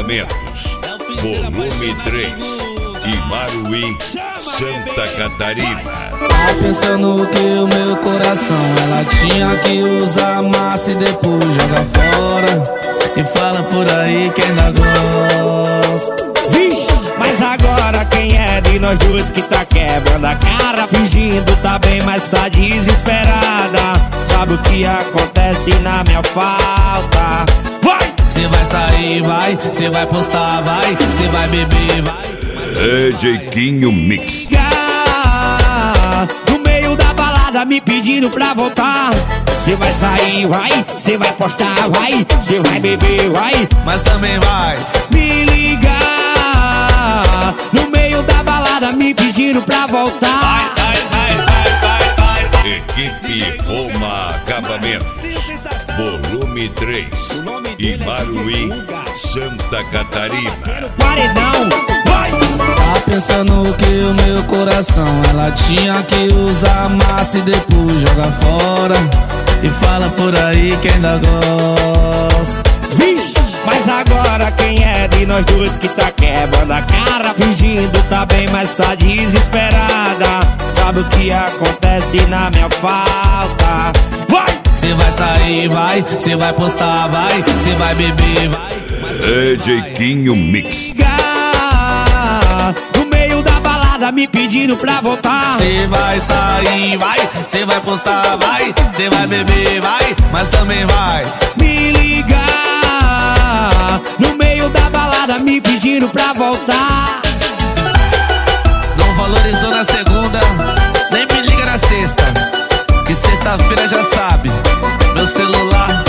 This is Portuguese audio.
Acabamentos, volume 3, Imaruí, Santa Catarina. Tá pensando que o meu coração ela tinha que usar massa e depois joga fora. E fala por aí que ainda gosta. Vixe, mas agora quem é de nós dois que tá quebrando a cara? Fingindo tá bem, mas tá desesperada. Sabe o que acontece na minha falta? Vai! Cê vai sair, vai. Cê vai postar, vai. Cê vai beber, vai. Jeitinho Mix. No meio da balada me pedindo pra voltar. Cê vai sair, vai. Cê vai postar, vai. Cê vai beber, vai. Mas também vai me ligar. No meio da balada me pedindo pra voltar. Equipe Roma Acabamentos, volume 3, Imaruí, Santa Catarina. Paredão, vai! Tá pensando que o meu coração ela tinha que usar massa e depois joga fora. E fala por aí que ainda gosta. Vixe, mas agora quem é de nós dois que tá quebrando a cara? Fingindo tá bem, mas tá desesperada. Sabe o que acontece na minha falta? Vai! Cê vai sair, vai. Cê vai postar, vai. Cê vai beber, vai. Jeitinho Mix. No meio da balada me pedindo pra voltar. Cê vai sair, vai. Cê vai postar, vai. Cê vai beber, vai. Mas também vai me ligar. No meio da balada me pedindo pra voltar. Não valorizou na segunda, nem me liga na sexta. Que sexta-feira já sabe, meu celular